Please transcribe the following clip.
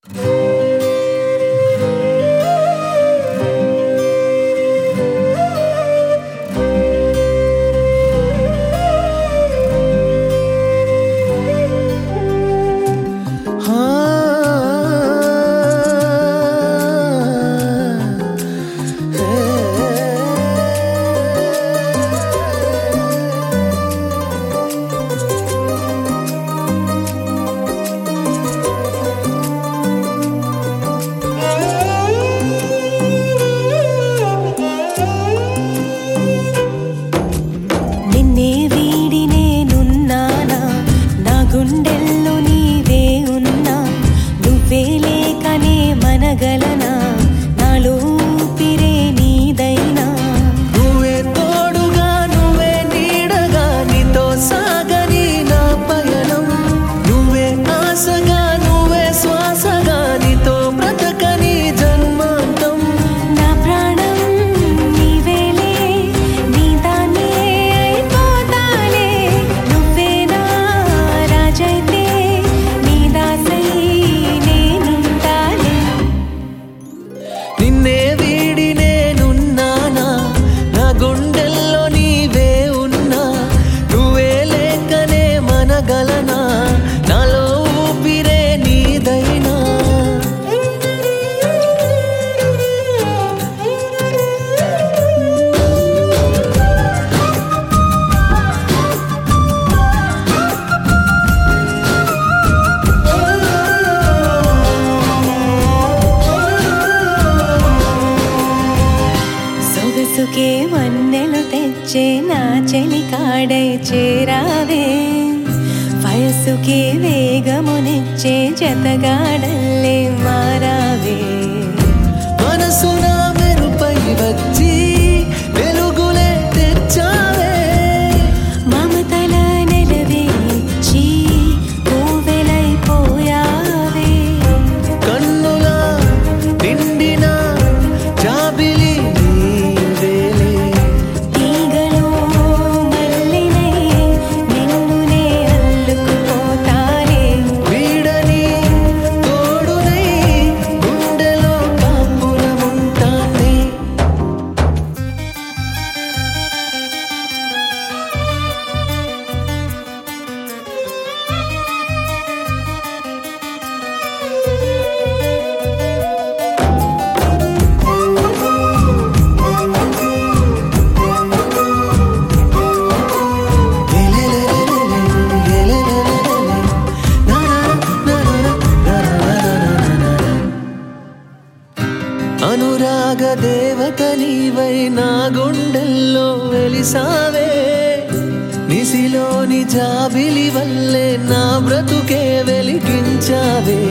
నిన్నే వీడి నేనున్నానా, నా గుండెల్లో నీవే ఉన్నా. నువ్వే లేకనే మనగలనా, నాలో ఊపిరే నీదైనా. నువ్వే తోడుగా నువ్వే నీడగా, నీతో సాగని నా పయనం. నువ్వే ఆశగా నువ్వే శ్వాసగా, నీతో బ్రతకని జన్మాంతం. నా ప్రాణం నీవేలే, నీ దాన్నే అయిపోతాలే. నువ్వే నా రాజైతే, నీ దాసై నేనుంటాలే. నిన్నే వీడి నేనున్నానా, నా గుండెల్లో నీవే ఉన్నా. నువ్వే లేకనే మనగలనా, నాలో ఊపిరే నీదైనా. సొగసుకే వన్నెలు తెచ్చే నా చెలి కాడై చేరావే. వయసుకే వేగమునిచ్చే జతగాడల్లే మారావే. మనసున మెరుపై వచ్చి వెలుగులే తెచ్చావే. మమతల నెలవే ఇచ్చి కోవెలైపోయావే. కన్నుల నిండిన జాబిలి నీవేలే. తీగలో మల్లినై నిన్నునే అల్లుకుపోతానే. వీడని తోడునై గుండెలో కాపురముంటానే. అనురాగ దేవత నీవై నా గుండెల్లో వెలిసావే. నిసిలోని జాబిలి వల్లే నా బ్రతుకే వెలిగించావే.